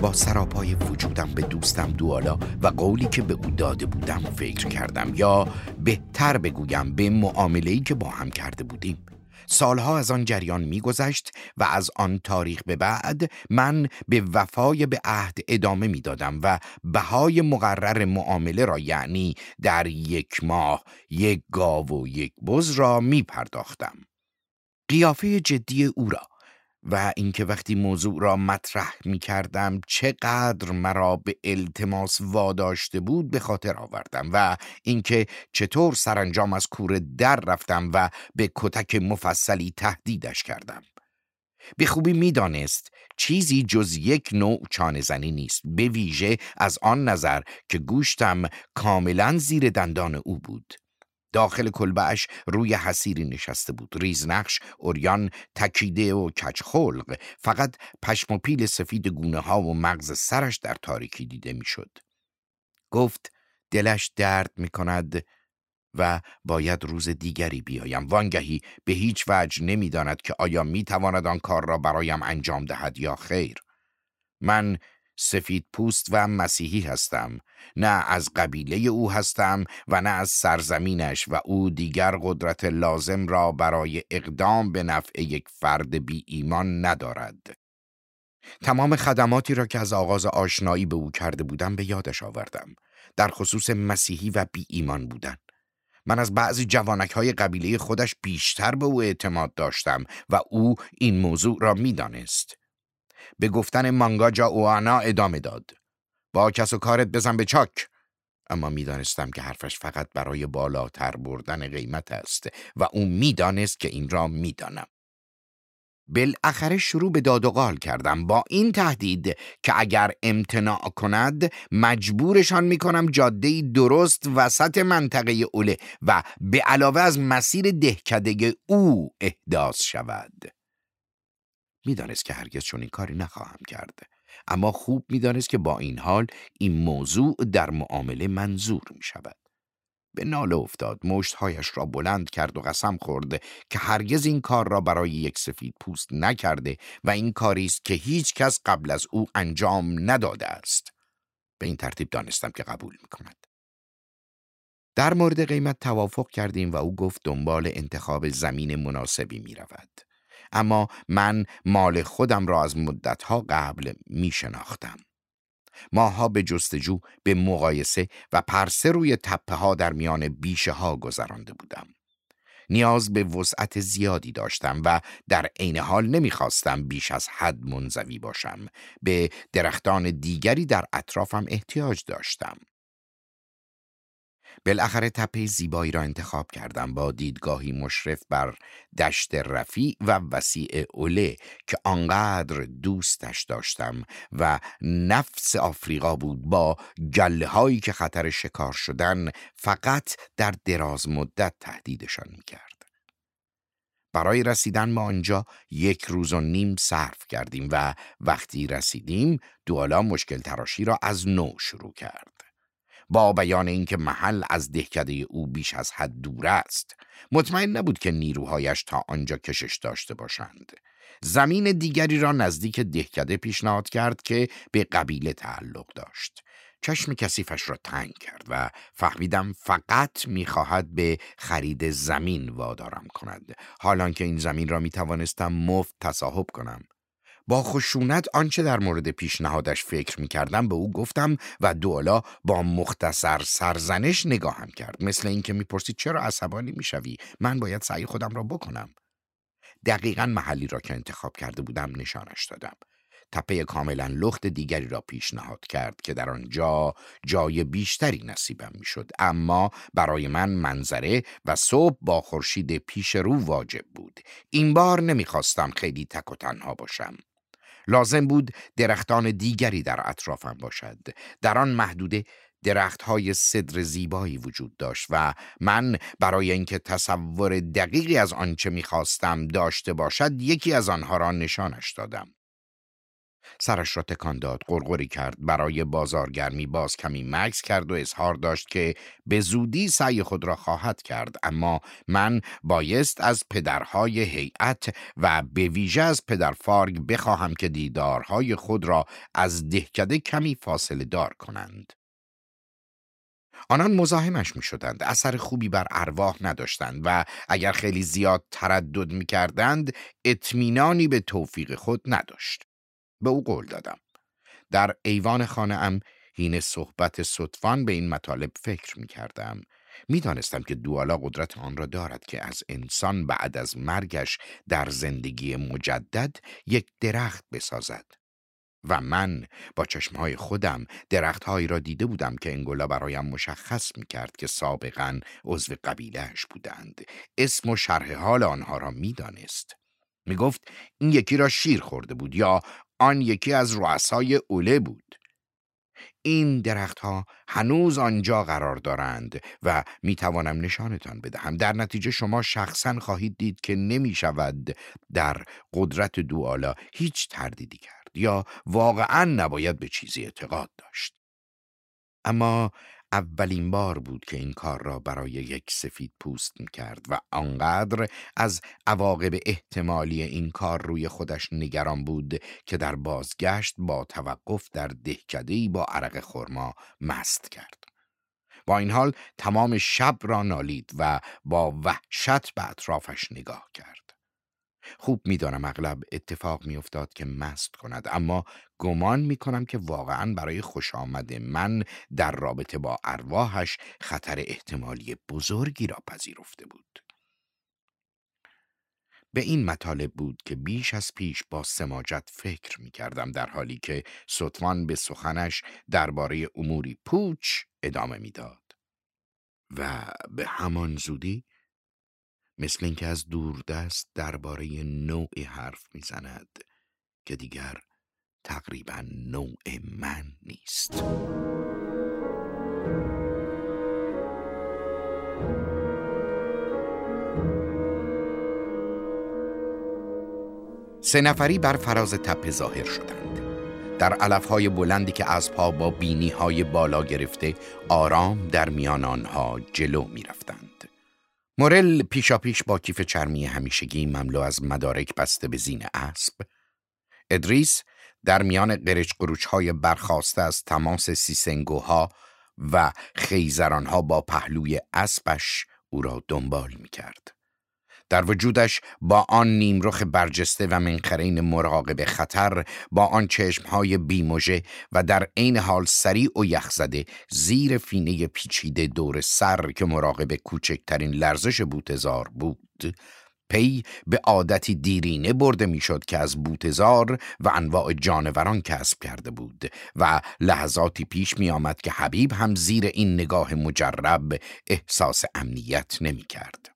با سراپای وجودم به دوستم دوالا و قولی که به او داده بودم فکر کردم، یا بهتر بگویم به معامله‌ای که با هم کرده بودیم. سالها از آن جریان می‌گذشت و از آن تاریخ به بعد من به وفای به عهد ادامه می‌دادم و بهای مقرر معامله را، یعنی در 1 ماه 1 گاو و 1 بز را می‌پرداختم. قیافه جدی او را و اینکه وقتی موضوع را مطرح می‌کردم چقدر مرا به التماس واداشته بود به خاطر آوردم و اینکه چطور سرانجام از کوره در رفتم و به کتک مفصلی تهدیدش کردم. به خوبی می‌دانست چیزی جز 1 نوع چانه‌زنی نیست، به ویژه از آن نظر که گوشتم کاملاً زیر دندان او بود. داخل کلبه‌اش روی حصیری نشسته بود، ریزنقش، عریان، تکیده و کجخلق. فقط پشم و پیل سفید گونه ها و مغز سرش در تاریکی دیده میشد. گفت دلش درد می کند و باید روز دیگری بیایم. وانگهی به هیچ وجه نمی داند که آیا می تواند آن کار را برایم انجام دهد یا خیر. من سفید پوست و مسیحی هستم، نه از قبیله او هستم و نه از سرزمینش، و او دیگر قدرت لازم را برای اقدام به نفع 1 فرد بی ایمان ندارد. تمام خدماتی را که از آغاز آشنایی به او کرده بودم به یادش آوردم، در خصوص مسیحی و بی ایمان بودن. من از بعضی جوانک‌های قبیله خودش بیشتر به او اعتماد داشتم و او این موضوع را می‌دانست. به گفتن مانگاجا اوانا ادامه داد. با کس و کارت بزن به چاک. اما میدانستم که حرفش فقط برای بالاتر بردن قیمت است و او میدانست که این را میدانم. بالاخره شروع به داد و قال کردم با این تهدید که اگر امتناع کند مجبورشان میکنم جاده‌ای درست وسط منطقه اوله و به علاوه از مسیر دهکده او احداث شود. میدانست که هرگز چون این کاری نخواهم کرد، اما خوب میدانست که با این حال این موضوع در معامله منظور می شود. به ناله افتاد، مشتهایش را بلند کرد و قسم خورد که هرگز این کار را برای 1 سفید پوست نکرده و این کاری است که هیچ کس قبل از او انجام نداده است. به این ترتیب دانستم که قبول می کند. در مورد قیمت توافق کردیم و او گفت دنبال انتخاب زمین مناسبی می رود. اما من مال خودم را از مدتها قبل می شناختم. ماها به جستجو، به مقایسه و پرسه روی تپه ها در میان بیشه ها گذرانده بودم. نیاز به وسعت زیادی داشتم و در عین حال نمیخواستم بیش از حد منزوی باشم. به درختان دیگری در اطرافم احتیاج داشتم. بالاخره تپه زیبایی را انتخاب کردم با دیدگاهی مشرف بر دشت رفیع و وسیع اوله که آنقدر دوستش داشتم و نفس آفریقا بود، با گله هایی که خطر شکار شدن فقط در دراز مدت تهدیدشان می‌کرد. برای رسیدن به آنجا 1 روز و نیم صرف کردیم و وقتی رسیدیم دوالا مشکل تراشی را از نو شروع کرد. با بیان اینکه محل از دهکده او بیش از حد دور است، مطمئن نبود که نیروهایش تا آنجا کشش داشته باشند. زمین دیگری را نزدیک دهکده پیشنهاد کرد که به قبیله تعلق داشت. چشم کثیفش را تنگ کرد و فهمیدم فقط می‌خواهد به خرید زمین وادارم کند، حالان که این زمین را می‌توانستم مفت تصاحب کنم. با خشونت آنچه در مورد پیشنهادش فکر می‌کردم به او گفتم و دوالا با مختصر سرزنش نگاهم کرد، مثل اینکه می‌پرسید چرا عصبانی می‌شوی؟ من باید سعی خودم را بکنم. دقیقاً محلی را که انتخاب کرده بودم نشانش دادم. تپه کاملا لخت دیگری را پیشنهاد کرد که در آنجا جای بیشتری نصیبم میشد، اما برای من منظره و صبح با خورشید پیش رو واجب بود. این بار نمیخواستم خیلی تک و تنها باشم. لازم بود درختان دیگری در اطرافم باشد. در آن محدوده درخت‌های سدر زیبایی وجود داشت و من برای اینکه تصور دقیقی از آنچه می‌خواستم داشته باشد یکی از آنها را نشانش دادم. سرش را تکان داد، غرغری کرد، برای بازارگرمی باز کمی مکث کرد و اظهار داشت که به زودی سعی خود را خواهد کرد، اما من بایست از پدرهای هیئت و به ویژه از پدر فارگ بخواهم که دیدارهای خود را از دهکده کمی فاصله دار کنند. آنان مزاحمش می شدند، اثر خوبی بر ارواح نداشتند و اگر خیلی زیاد تردد می کردند اطمینانی به توفیق خود نداشت. به او قول دادم. در ایوان خانه ام حین صحبت صدفان به این مطالب فکر می کردم. می دانستم که دوالا قدرت آن را دارد که از انسان بعد از مرگش در زندگی مجدد یک درخت بسازد. و من با چشمهای خودم درختهایی را دیده بودم که انگولا برایم مشخص می کرد که سابقاً عضو قبیلهش بودند. اسم و شرح حال آنها را می دانست. می گفت این یکی را شیر خورده بود یا آن یکی از رؤسای اوله بود. این درختها هنوز آنجا قرار دارند و می توانم نشانتان بدهم. در نتیجه شما شخصاً خواهید دید که نمی شود در قدرت دوالا هیچ تردیدی کرد یا واقعاً نباید به چیزی اعتقاد داشت. اما اولین بار بود که این کار را برای یک سفید پوست می کرد و آنقدر از عواقب احتمالی این کار روی خودش نگران بود که در بازگشت با توقف در دهکده‌ای با عرق خرما مست کرد. با این حال تمام شب را نالید و با وحشت به اطرافش نگاه کرد. خوب می‌دانم اغلب اتفاق می‌افتاد که مست کند، اما گمان می‌کنم که واقعاً برای خوش آمد من در رابطه با ارواحش خطر احتمالی بزرگی را پذیرفته بود. به این مطالب بود که بیش از پیش با سماجت فکر می‌کردم، در حالی که صدفان به سخنش درباره اموری پوچ ادامه می‌داد. و به همان زودی مثل اینکه از دوردست درباره نوعی حرف میزند که دیگر تقریبا نوع من نیست. سه نفری بر فراز تپه ظاهر شدند. در علفهای بلندی که اسب‌ها با بینی‌های بالا گرفته آرام در میان آنها جلو می‌رفتند. مورل پیشاپیش با کیف چرمی همیشگی مملو از مدارک بسته به زین اسب، ادریس در میان قرچ قروچ‌های برخاسته از تماس سیسنگوها و خیزرانها با پهلوی اسبش او را دنبال می‌کرد. در وجودش با آن نیمرخ برجسته و منخرین مراقب خطر، با آن چشمهای بیموژه و در عین حال سریع و یخزده زیر فینه پیچیده دور سر که مراقب کوچکترین لرزش بوتزار بود، پی به عادتی دیرینه برده میشد که از بوتزار و انواع جانوران کسب کرده بود و لحظاتی پیش می آمد که حبیب هم زیر این نگاه مجرب احساس امنیت نمی کرد.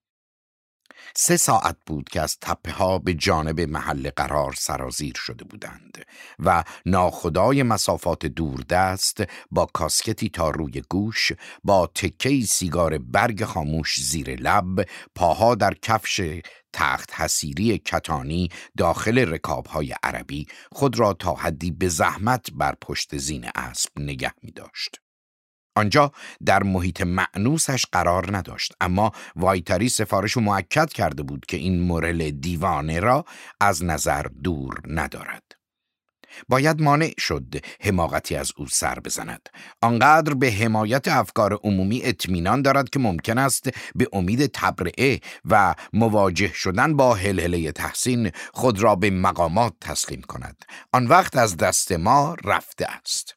3 ساعت بود که از تپه ها به جانب محل قرار سرازیر شده بودند و ناخدای مسافات دوردست با کاسکتی تا روی گوش، با تکه‌ای سیگار برگ خاموش زیر لب، پاها در کفش تخت حصیری کتانی داخل رکاب‌های عربی، خود را تا حدی به زحمت بر پشت زین اسب نگه می داشت. آنجا در محیط مأنوسش قرار نداشت، اما وایتری سفارش مؤکد کرده بود که این مورل دیوانه را از نظر دور ندارد. باید مانع شد حماقتی از او سر بزند. آنقدر به حمایت افکار عمومی اطمینان دارد که ممکن است به امید تبرئه و مواجه شدن با هلهله تحسین خود را به مقامات تسلیم کند. آن وقت از دست ما رفته است.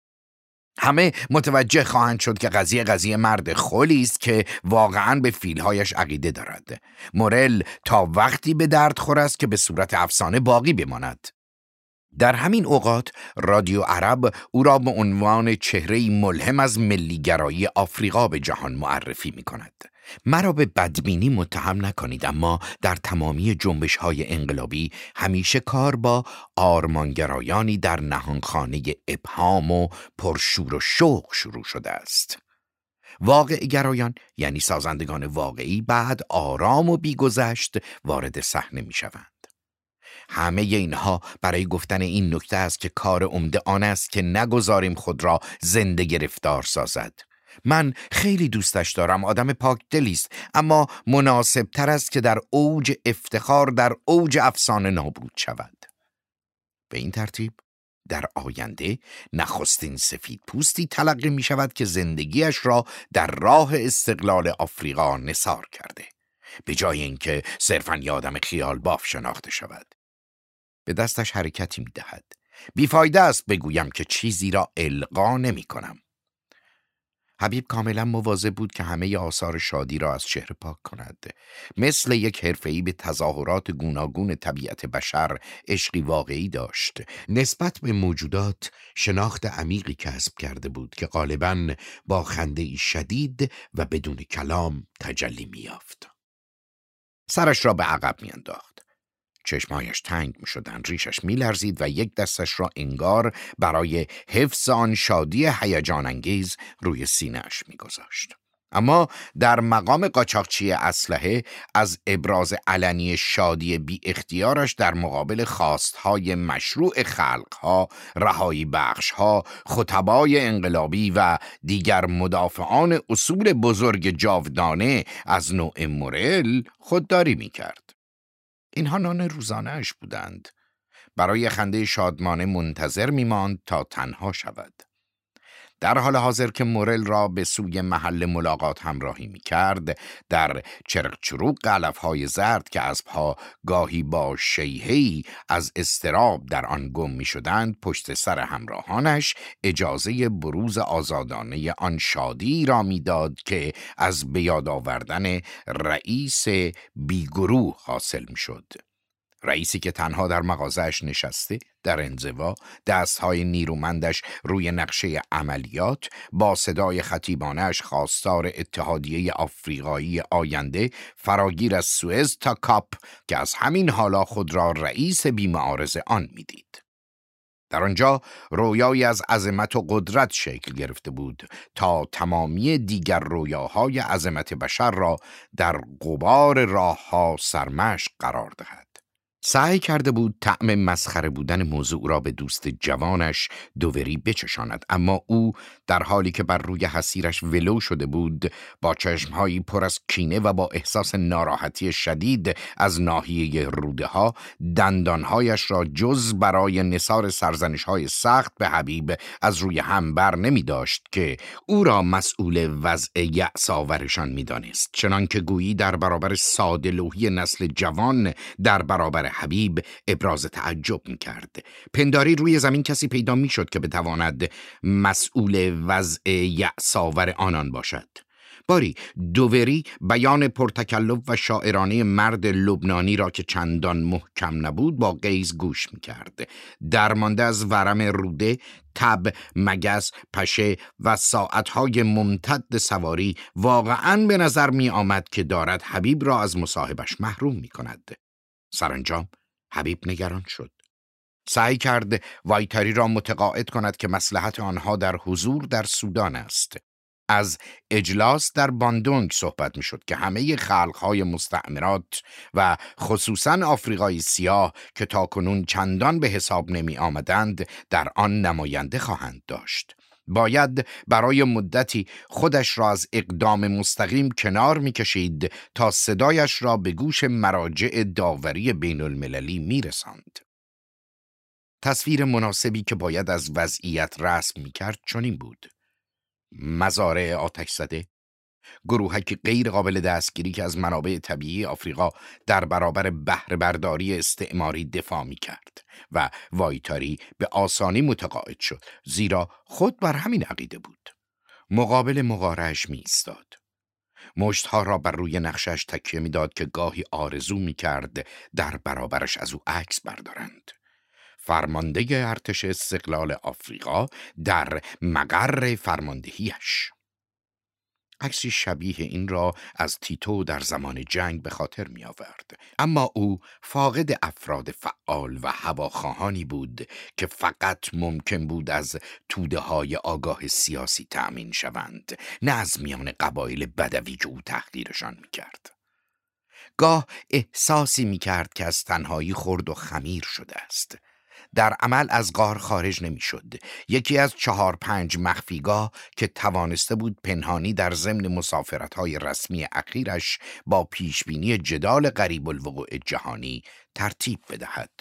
همه متوجه خواهند شد که قضیه مرد خلی است که واقعاً به فیلهایش عقیده دارد. مورل تا وقتی به درد خور است که به صورت افسانه باقی بماند. در همین اوقات رادیو عرب او را به عنوان چهره‌ای ملهم از ملیگرایی آفریقا به جهان معرفی می کند. مرا به بدبینی متهم نکنید، اما در تمامی جنبش‌های انقلابی همیشه کار با آرمانگرایانی در نهانخانه ابهام و پرشور و شوق شروع شده است. واقع گرایان یعنی سازندگان واقعی بعد آرام و بیگذشت وارد صحنه می شوند. همه اینها برای گفتن این نکته است که کار عمده آن است که نگذاریم خود را زنده گرفتار سازد. من خیلی دوستش دارم، آدم پاک دلی است، اما مناسب تر است که در اوج افتخار، در اوج افسانه نابود شود. به این ترتیب در آینده نخستین سفید پوستی تلقی می شود که زندگیش را در راه استقلال آفریقا نثار کرده، به جای اینکه صرفاً یه آدم خیال باف شناخته شود. به دستش حرکتی می دهد. بیفایده است بگویم که چیزی را القا نمی کنم. حبیب کاملا مواظب بود که همه آثار شادی را از چهره پاک کند. مثل یک حرفه‌ای به تظاهرات گوناگون طبیعت بشر عشقی واقعی داشت. نسبت به موجودات شناخت عمیقی کسب کرده بود که غالباً با خنده‌ای شدید و بدون کلام تجلی می‌یافت. سرش را به عقب می‌انداخت. چشمهایش تنگ می شدن، ریشش می لرزید و یک دستش را انگار برای حفظ آن شادی هیجان انگیز روی سینه‌اش می گذاشت. اما در مقام قاچاقچی اسلحه از ابراز علنی شادی بی اختیارش در مقابل خواستهای مشروع خلقها، رهایی بخشها، خطبای انقلابی و دیگر مدافعان اصول بزرگ جاودانه از نوع مورل خودداری می کرد. اینها نان روزانه‌اش بودند. برای خنده شادمانه منتظر می‌ماند تا تنها شود. در حال حاضر که مورل را به سوی محل ملاقات همراهی می‌کرد، در چرق چروق علف‌های زرد که اسب‌ها گاهی با شیهه‌ای از اضطراب در آن گم می‌شدند، پشت سر همراهانش اجازه بروز آزادانه آن شادی را می‌داد که از به یاد آوردن رئیس بیگروه حاصل می‌شد. رئیسی که تنها در مغازه‌اش نشسته، در انزوا، دستهای نیرومندش روی نقشه عملیات، با صدای خطیبانه‌اش خواستار اتحادیه آفریقایی آینده فراگیر از سوئز تا کاپ که از همین حالا خود را رئیس بی‌معارض آن می‌دید. در آنجا رویایی از عظمت و قدرت شکل گرفته بود تا تمامی دیگر رویاهای عظمت بشر را در غبار راه‌ها سرمشق قرار دهد. سعی کرده بود طعم مسخره بودن موضوع را به دوست جوانش دووری بچشاند، اما او در حالی که بر روی حصیرش ولو شده بود، با چشمهایی پر از کینه و با احساس ناراحتی شدید از ناحیه روده ها، دندانهایش را جز برای نثار سرزنش‌های سخت به حبیب از روی هم بر نمی داشت که او را مسئول وضع یأس آورشان می دانست، چنان که گویی در برابر ساده‌لوحی نسل جوان در برابر حبیب ابراز تعجب می‌کرد. پنداری روی زمین کسی پیدا می‌شد که بتواند مسئول وضع یأس‌آور آنان باشد. باری دووری بیان پرتکلف و شاعرانه مرد لبنانی را که چندان محکم نبود با غیظ گوش می‌کرد. درمانده از ورم روده، تب، مگس، پشه و ساعتهای ممتد سواری، واقعاً به نظر می‌آمد که دارد حبیب را از مصاحبش محروم می‌کند. سرانجام حبیب نگران شد. سعی کرد وایتاری را متقاعد کند که مصلحت آنها در حضور در سودان است. از اجلاس در باندونگ صحبت می شد که همه خلقهای مستعمرات و خصوصاً آفریقای سیاه که تاکنون چندان به حساب نمی آمدند در آن نماینده خواهند داشت. باید برای مدتی خودش را از اقدام مستقیم کنار می‌کشید تا صدایش را به گوش مراجع داوری بین المللی می‌رساند. تصویر مناسبی که باید از وضعیت رسم می‌کرد چنین بود: مزارع آتش زده، گروهک غیر قابل دستگیری که از منابع طبیعی آفریقا در برابر بهره برداری استعماری دفاع می کرد و وایتاری به آسانی متقاعد شد، زیرا خود بر همین عقیده بود. مقابل مقارعش می ایستاد. مشتها را بر روی نقشش تکیه می داد که گاهی آرزو می کرد در برابرش از او عکس بردارند. فرمانده ارتش استقلال آفریقا در مقر فرماندهیش. عکسی شبیه این را از تیتو در زمان جنگ به خاطر می آورد. اما او فاقد افراد فعال و هواخواهانی بود که فقط ممکن بود از توده های آگاه سیاسی تأمین شوند، نه از میان قبایل بدوی که او تحقیرشان می کرد. گاه احساسی می‌کرد که از تنهایی خرد و خمیر شده است. در عمل از غار خارج نمی‌شد. یکی از 4-5 مخفیگاه که توانسته بود پنهانی در ضمن مسافرت‌های رسمی اخیرش با پیشبینی جدال قریب الوقوع جهانی ترتیب بدهد.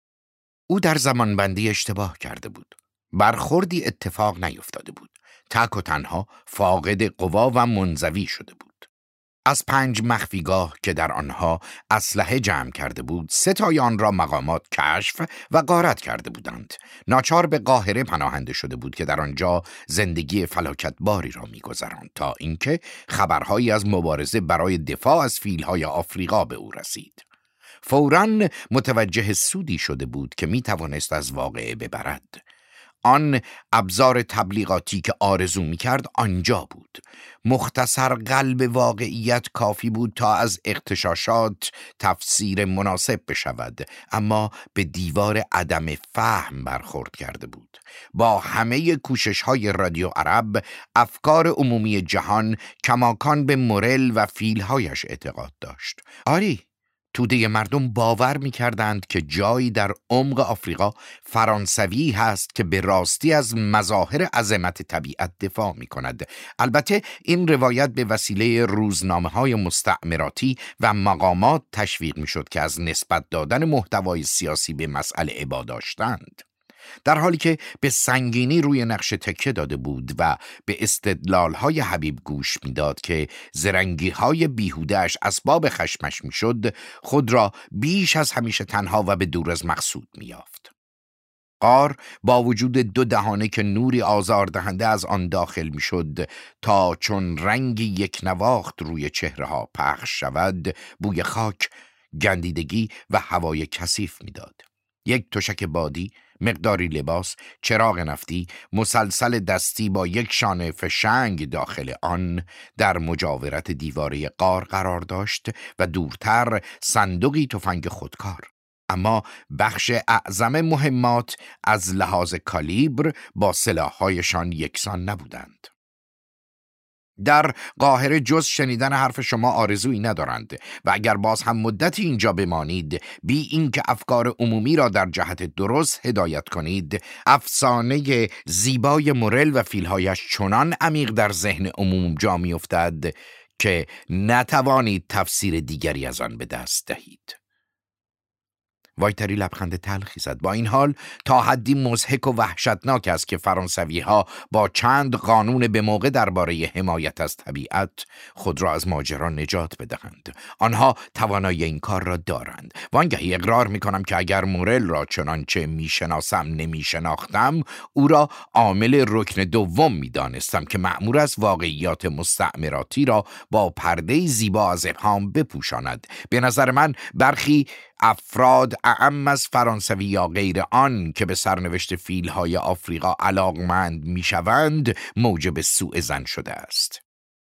او در زمانبندی اشتباه کرده بود. برخوردی اتفاق نیفتاده بود. تک و تنها فاقد قوا و منزوی شده بود. از 5 مخفیگاه که در آنها اسلحه جمع کرده بود، 3 تای آن را مقامات کشف و غارت کرده بودند. ناچار به قاهره پناهنده شده بود که در آنجا زندگی فلاکتباری را می‌گذراند تا اینکه خبرهایی از مبارزه برای دفاع از فیل‌های آفریقا به او رسید. فوراً متوجه سودی شده بود که می‌توانست از واقعه ببرد. آن ابزار تبلیغاتی که آرزو می‌کرد آنجا بود. مختصر قلب واقعیت کافی بود تا از اغتشاشات تفسیر مناسب بشود، اما به دیوار عدم فهم برخورد کرده بود. با همه کوشش‌های رادیو عرب، افکار عمومی جهان کماکان به مورل و فیل‌هایش اعتقاد داشت. آری، توده مردم باور می‌کردند که جایی در عمق آفریقا فرانسوی هست که به راستی از مظاهر عظمت طبیعت دفاع می‌کند. البته این روایت به وسیله روزنامه‌های مستعمراتی و مقامات تشویق می‌شد که از نسبت دادن محتوای سیاسی به مسئله ابا داشتند. در حالی که به سنگینی روی نقش تکیه داده بود و به استدلال‌های حبیب گوش می‌داد که زرنگی‌های بیهوده‌اش اسباب خشمش می‌شد، خود را بیش از همیشه تنها و به دور از مقصود می‌یافت. غار با وجود 2 دهانه که نوری آزاردهنده از آن داخل می‌شد تا چون رنگی یک نواخت روی چهره‌ها پخش شود، بوی خاک، گندیدگی و هوای کثیف می‌داد. یک تشک بادی، مقداری لباس، چراغ نفتی، مسلسل دستی با یک شانه فشنگ داخل آن در مجاورت دیواره غار قرار داشت و دورتر صندوقی تفنگ خودکار. اما بخش اعظم مهمات از لحاظ کالیبر با سلاح‌هایشان یکسان نبودند. در قاهره جز شنیدن حرف شما آرزویی ندارند و اگر باز هم مدتی اینجا بمانید بی اینکه افکار عمومی را در جهت درست هدایت کنید، افسانه زیبای مورل و فیلهایش چنان عمیق در ذهن عموم جا می‌افتد که نتوانید تفسیر دیگری از آن به دست دهید. وایتری لبخند تلخی زد. با این حال تا حدی مضحک و وحشتناک است که فرانسوی‌ها با چند قانون به موقع درباره حمایت از طبیعت خود را از ماجرا نجات بدهند. آنها توانایی این کار را دارند. وانگهی اقرار می‌کنم که اگر مورل را چنانچه می‌شناسم نمی‌شناختم، او را عامل رکن دوم می‌دانستم که مأمور از واقعیات مستعمراتی را با پرده زیبا از ابهام بپوشاند. به نظر من برخی افراد اعم از فرانسوی یا غیر آن که به سرنوشت فیل‌های آفریقا علاقمند می‌شوند موجب سوء ظن شده است.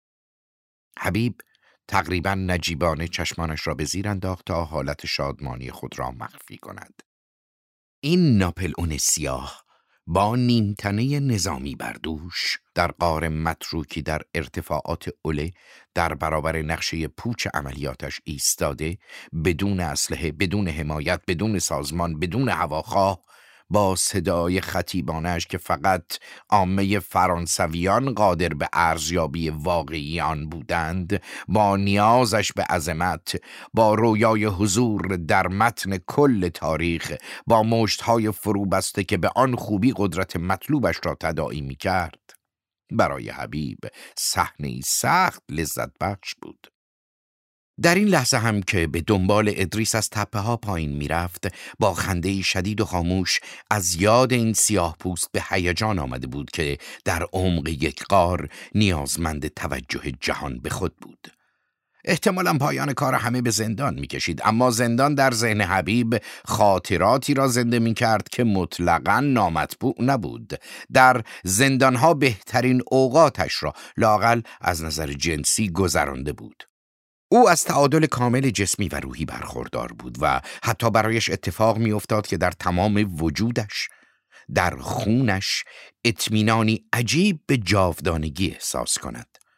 حبیب تقریباً نجیبانه چشمانش را به زیر انداخت تا حالت شادمانی خود را مخفی کند. این ناپلئون سیاه با نیمتنه نظامی بردوش در غار متروکی در ارتفاعات عله در برابر نقشه پوچ عملیاتش ایستاده، بدون اسلحه، بدون حمایت، بدون سازمان، بدون هواخواه، با صدای خطیبانش که فقط عامه فرانسویان قادر به ارزیابی واقعی آن بودند، با نیازش به عظمت، با رویای حضور در متن کل تاریخ، با مشت‌های فروبسته که به آن خوبی قدرت مطلوبش را تداعی می‌کرد، برای حبیب صحنه‌ای سخت لذت بخش بود. در این لحظه هم که به دنبال ادریس از تپه ها پایین می رفت، با خنده‌ای شدید و خاموش از یاد این سیاه پوست به هیجان آمده بود که در عمق یک غار نیازمند توجه جهان به خود بود. احتمالاً پایان کار همه به زندان می کشید، اما زندان در ذهن حبیب خاطراتی را زنده می کرد که مطلقاً نامطبوع نبود. در زندانها بهترین اوقاتش را لااقل از نظر جنسی گذرانده بود. او از تعادل کامل جسمی و روحی برخوردار بود و حتی برایش اتفاق می افتاد که در تمام وجودش، در خونش، اطمینانی عجیب به جاودانگی احساس کند.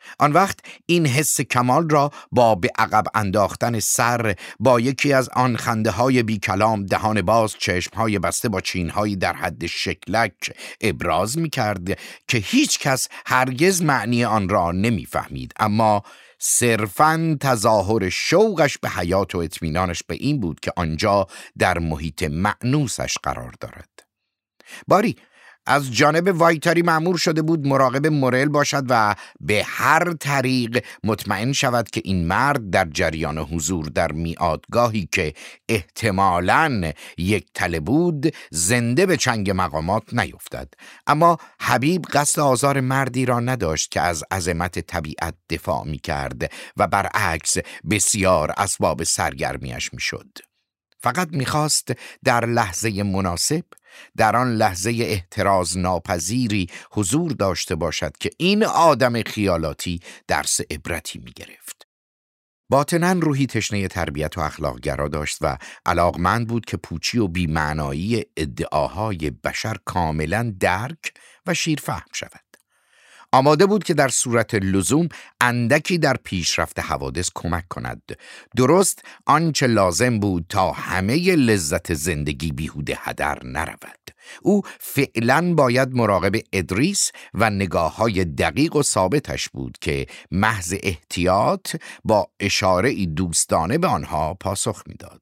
آن وقت این حس کمال را با به عقب انداختن سر، با یکی از آن خنده های بی کلام، دهان باز، چشم های بسته با چین های در حد شکلک ابراز می کرد که هیچ کس هرگز معنی آن را نمی فهمید، اما صرفاً تظاهر شوقش به حیات و اطمینانش به این بود که آنجا در محیط مأنوسش قرار دارد. باری از جانب وایتاری مأمور شده بود مراقب مورل باشد و به هر طریق مطمئن شود که این مرد در جریان حضور در میعادگاهی که احتمالاً یک تله بود زنده به چنگ مقامات نیفتد. اما حبیب قصد آزار مردی را نداشت که از عظمت طبیعت دفاع می کرد و برعکس بسیار اسباب سرگرمیش می شد. فقط می‌خواست در لحظه مناسب، در آن لحظه احتراز ناپذیری حضور داشته باشد که این آدم خیالاتی درس عبرتی می‌گرفت. باطناً روحی تشنه تربیت و اخلاق‌گرا داشت و علاقمند بود که پوچی و بی‌معنایی ادعاهای بشر کاملاً درک و شیرفهم شود. آماده بود که در صورت لزوم اندکی در پیشرفت حوادث کمک کند، درست آنچه لازم بود تا همه لذت زندگی بیهوده هدر نرود. او فعلاً باید مراقب ادریس و نگاه‌های دقیق و ثابتش بود که محض احتیاط با اشاره‌ای دوستانه به آنها پاسخ می‌داد.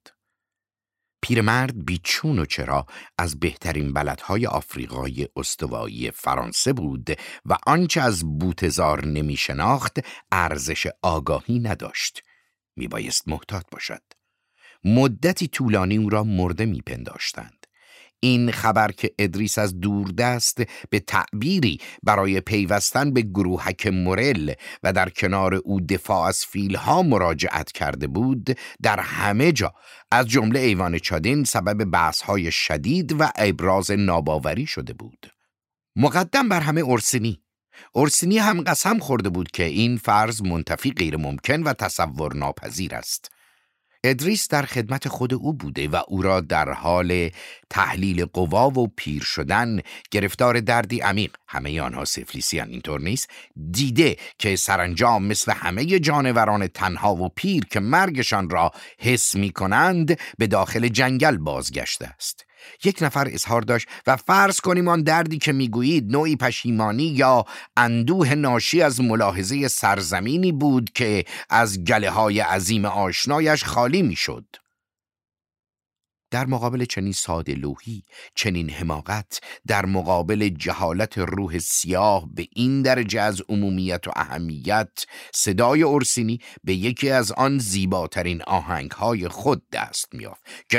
پیرمرد بیچون و چرا از بهترین بلدهای آفریقای استوایی فرانسه بود و آنچه از بوتزار نمی شناخت ارزش آگاهی نداشت. می بایست محتاط باشد. مدتی طولانی او را مرده می پنداشتند. این خبر که ادریس از دوردست به تعبیری برای پیوستن به گروهک مورل و در کنار او دفاع از فیلها مراجعت کرده بود، در همه جا از جمله ایوان چادین سبب بحث‌های شدید و ابراز ناباوری شده بود. مقدم بر همه اورسینی هم قسم خورده بود که این فرض منتفی غیر ممکن و تصور ناپذیر است. ادریس در خدمت خود او بوده و او را در حال تحلیل قوا و پیر شدن، گرفتار دردی عمیق، همه آنها سفلیسیان اینطور نیست، دیده که سرانجام مثل همه جانوران تنها و پیر که مرگشان را حس می کنند به داخل جنگل بازگشته است. یک نفر اظهار داشت و فرض کنیم آن دردی که میگویید نوعی پشیمانی یا اندوه ناشی از ملاحظه سرزمینی بود که از گله‌های عظیم آشنایش خالی میشد. در مقابل چنین ساده لوحی، چنین حماقت، در مقابل جهالت روح سیاه به این درجه از عمومیت و اهمیت، صدای اورسینی به یکی از آن زیباترین آهنگهای خود دست می‌یافت که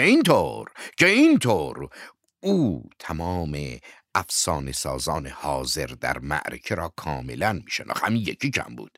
اینطور او تمام افسانه سازان حاضر در معرکه را کاملا می‌شناخت. همین یکی کم بود.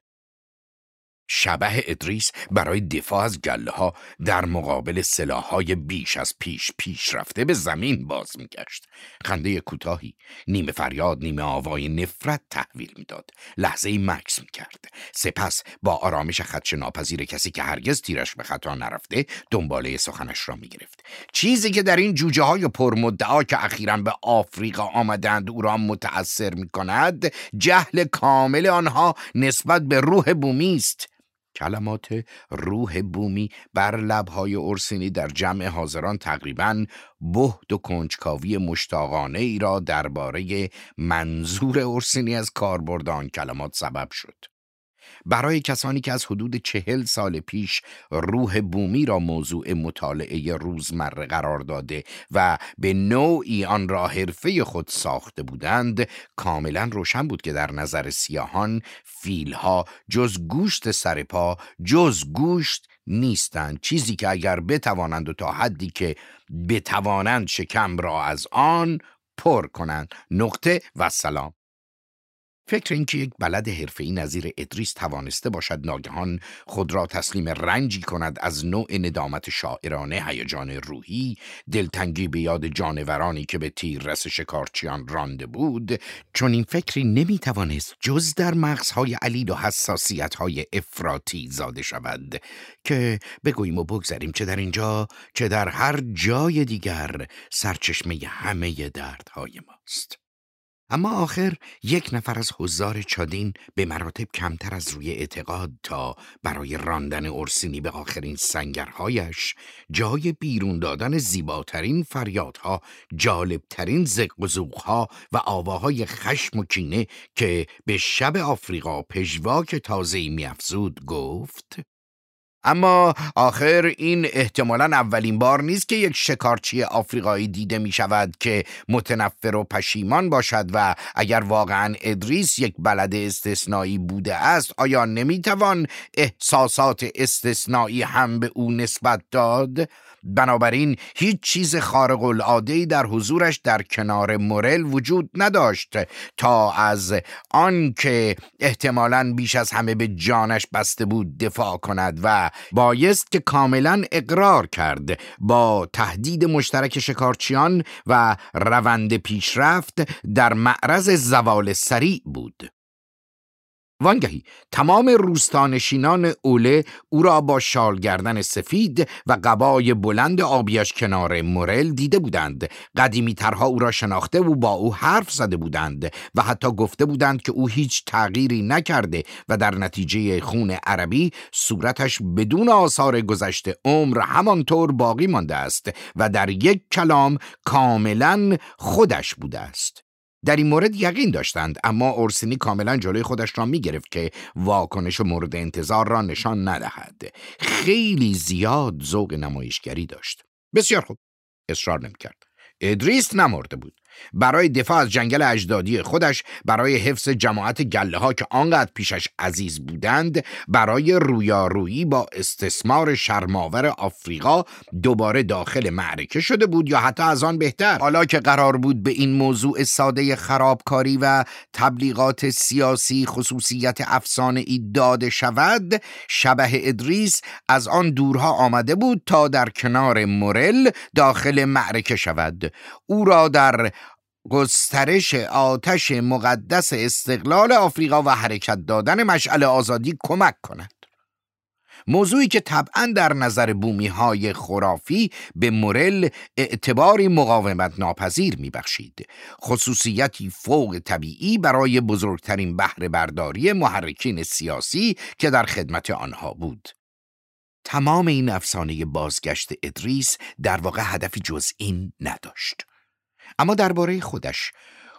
شبح ادریس برای دفاع از گله‌ها در مقابل سلاح‌های بیش از پیش رفته به زمین باز می‌گشت. خنده کوتاهی، نیمه فریاد نیمه آوای نفرت تحویل می‌داد. لحظه‌ای مکث می‌کرد، سپس با آرامش خدشه ناپذیر کسی که هرگز تیرش به خطا نرفته دنباله سخنش را می‌گرفت. چیزی که در این جوجه‌های پرمدعا که اخیراً به آفریقا آمدند او را متأثر می‌کند، جهل کامل آنها نسبت به روح بومی است. کلمات روح بومی بر لب‌های اورسینی در جمع حاضران تقریباً بهت و کنجکاوی مشتاقانه ای را درباره منظور اورسینی از کاربرد آن کلمات سبب شد. برای کسانی که از حدود 40 سال پیش روح بومی را موضوع مطالعه روزمره قرار داده و به نوعی آن را حرفه خود ساخته بودند، کاملا روشن بود که در نظر سیاهان فیلها جز گوشت سرپا، جز گوشت نیستند، چیزی که اگر بتوانند و تا حدی که بتوانند شکم را از آن پر کنند. نقطه و سلام. فکر اینکه یک بلد حرفه‌ای نظیر ادریس توانسته باشد ناگهان خود را تسلیم رنجی کند از نوع ندامت شاعرانه، هیجان روحی، دلتنگی به یاد جانورانی که به تیررس شکارچیان رانده بود، چون این فکری نمیتوانست جز در مغزهای علیل و حساسیت‌های افراطی زاده شود که بگوییم و بگذاریم چه در اینجا چه در هر جای دیگر سرچشمه همه دردهای ماست. اما آخر یک نفر از حضار چادین به مراتب کمتر از روی اعتقاد تا برای راندن اورسینی به آخرین سنگرهایش جای بیرون دادن زیباترین فریادها، جالبترین زق و زوغها و آواهای خشم و کینه که به شب آفریقا پژواک تازه‌ای می‌افزود گفت: اما آخر این احتمالاً اولین بار نیست که یک شکارچی آفریقایی دیده می شود که متنفر و پشیمان باشد و اگر واقعاً ادریس یک بلد استثنایی بوده است، آیا نمی توان احساسات استثنایی هم به او نسبت داد؟ بنابراین هیچ چیز خارق العاده‌ای در حضورش در کنار مورل وجود نداشت تا از آن که احتمالاً بیش از همه به جانش بسته بود دفاع کند و بایست که کاملاً اقرار کرد با تهدید مشترک شکارچیان و روند پیشرفت در معرض زوال سریع بود. وانگهی تمام روستانشینان اوله او را با شال گردن سفید و قبای بلند آبیش کنار مورل دیده بودند. قدیمی ترها او را شناخته و با او حرف زده بودند و حتی گفته بودند که او هیچ تغییری نکرده و در نتیجه خون عربی صورتش بدون آثار گذشته عمر همانطور باقی مانده است و در یک کلام کاملا خودش بوده است. در این مورد یقین داشتند، اما اورسینی کاملا جلوی خودش را می گرفت که واکنش مورد انتظار را نشان ندهد. خیلی زیاد ذوق نمایشگری داشت. بسیار خوب، اصرار نمی کرد. ادریس نمرده بود. برای دفاع از جنگل اجدادی خودش، برای حفظ جماعت گله ها که آنقدر پیشش عزیز بودند، برای رویارویی با استثمار شرماور آفریقا دوباره داخل معرکه شده بود، یا حتی از آن بهتر، حالا که قرار بود به این موضوع ساده خرابکاری و تبلیغات سیاسی خصوصیت افسانه‌ای داده شود، شبح ادریس از آن دورها آمده بود تا در کنار مورل داخل معرکه شود، او را در گسترش آتش مقدس استقلال آفریقا و حرکت دادن مشعل آزادی کمک کند. موضوعی که طبعاً در نظر بومی‌های خرافی به مورل اعتباری مقاومت ناپذیر می‌بخشید، خصوصیتی فوق طبیعی برای بزرگترین بهره برداری محرکین سیاسی که در خدمت آنها بود. تمام این افسانه بازگشت ادریس در واقع هدفی جز این نداشت. اما درباره خودش،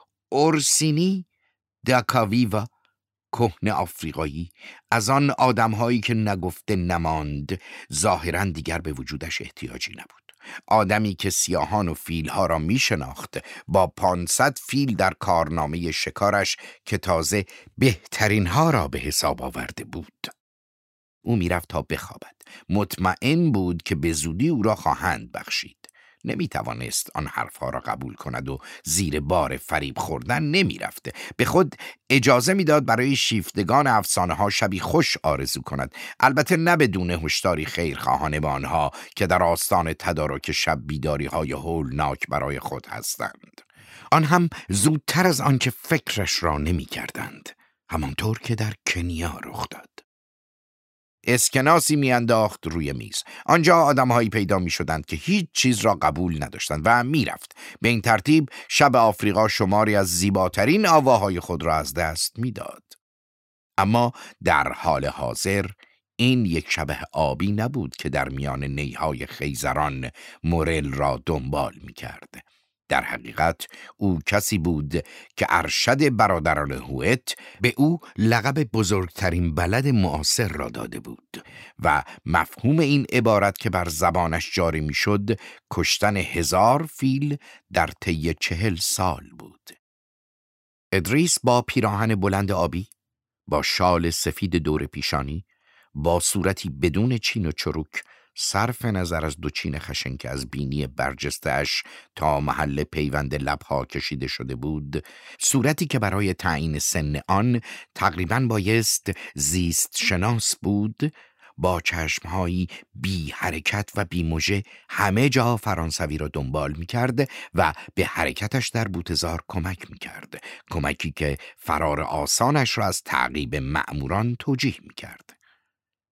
اورسینی داکاویوا، کهنه آفریقایی، از آن آدم‌هایی که نگفته نماند، ظاهراً دیگر به وجودش احتیاجی نبود. آدمی که سیاهان و فیل‌ها را می‌شناخت، با 500 فیل در کارنامه شکارش که تازه بهترین‌ها را به حساب آورده بود. او می‌رفت تا بخوابد. مطمئن بود که به زودی او را خواهند بخشید. نمی‌توانست آن حرفها را قبول کند و زیر بار فریب خوردن نمی‌رفت. به خود اجازه می‌داد برای شیفتگان افسانه‌ها شبی خوش آرزو کند، البته نه بدون هشداری خیرخواهانه به آنها که در آستان تدارک شب بیداری‌های هولناک برای خود هستند. آن هم زودتر از آن که فکرش را نمی‌کردند، همانطور که در کنیا رخ داد. اسکناسی میانداخت روی میز. آنجا آدم‌هایی پیدا می‌شدند که هیچ چیز را قبول نداشتند و میرفت. به این ترتیب شب آفریقا شماری از زیباترین آواهای خود را از دست میداد. اما در حال حاضر این یک شبح آبی نبود که در میان نیهای خیزران مورل را دنبال می‌کرد. در حقیقت او کسی بود که ارشد برادران هوئت به او لقب بزرگترین بلد معاصر را داده بود و مفهوم این عبارت که بر زبانش جاری میشد کشتن 1000 فیل در طی 40 سال بود. ادریس با پیراهن بلند آبی، با شال سفید دور پیشانی، با صورتی بدون چین و چروک، صرف نظر از دو چین خشن که از بینی برجسته‌اش تا محل پیوند لبها کشیده شده بود، صورتی که برای تعیین سن آن تقریباً بایست زیست شناس بود، با چشمهایی بی حرکت و بی مژه همه جا فرانسوی را دنبال می کرد و به حرکتش در بوتزار کمک می کرد، کمکی که فرار آسانش را از تعقیب مأموران توجیه می کرد.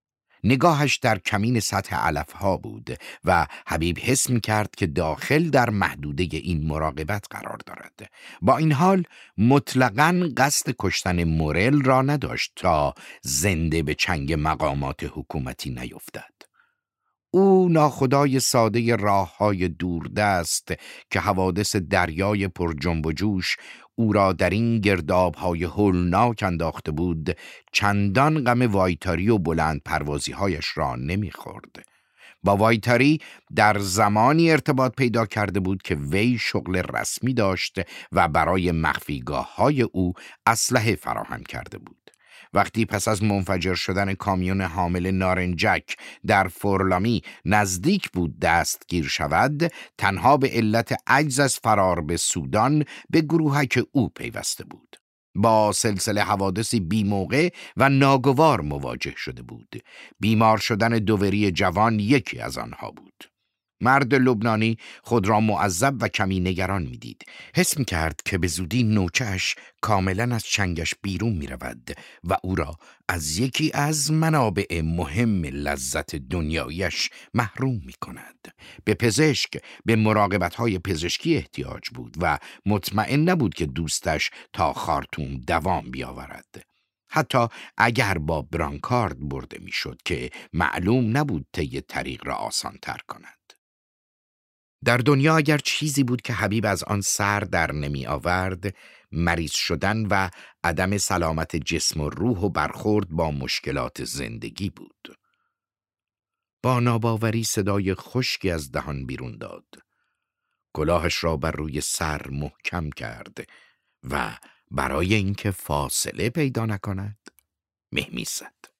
نگاهش در کمین سطح علفها بود و حبیب حس می‌کرد که داخل در محدوده این مراقبت قرار دارد. با این حال مطلقاً قصد کشتن مورل را نداشت تا زنده به چنگ مقامات حکومتی نیفتد. او ناخدای ساده راه‌های دوردست که حوادث دریای پر جنب و جوش او را در این گرداب‌های هولناک انداخته بود، چندان غم وایتاری و بلند پروازی‌هایش را نمی‌خورد. با وایتاری در زمانی ارتباط پیدا کرده بود که وی شغل رسمی داشت و برای مخفیگاه‌های او اسلحه فراهم کرده بود. وقتی پس از منفجر شدن کامیون حامل نارنجک در فورلامی نزدیک بود دستگیر شود، تنها به علت عجز از فرار به سودان به گروهک او پیوسته بود. با سلسله حوادثی بی موقع و ناگوار مواجه شده بود. بیمار شدن دووری جوان یکی از آنها بود. مرد لبنانی خود را معذب و کمی نگران می‌دید. حس می‌کرد که به زودی نوچه‌اش کاملاً از چنگش بیرون می‌رود و او را از یکی از منابع مهم لذت دنیایش محروم می‌کند. به پزشک، به مراقبت‌های پزشکی احتیاج بود و مطمئن نبود که دوستش تا خارتوم دوام بیاورد. حتی اگر با برانکارد برده می‌شد که معلوم نبود طی طریق را آسان‌تر کند. در دنیا اگر چیزی بود که حبیب از آن سر در نمی آورد، مریض شدن و عدم سلامت جسم و روح و برخورد با مشکلات زندگی بود. با ناباوری صدای خشکی از دهان بیرون داد. کلاهش را بر روی سر محکم کرد و برای اینکه فاصله پیدا نکند مهمیز زد.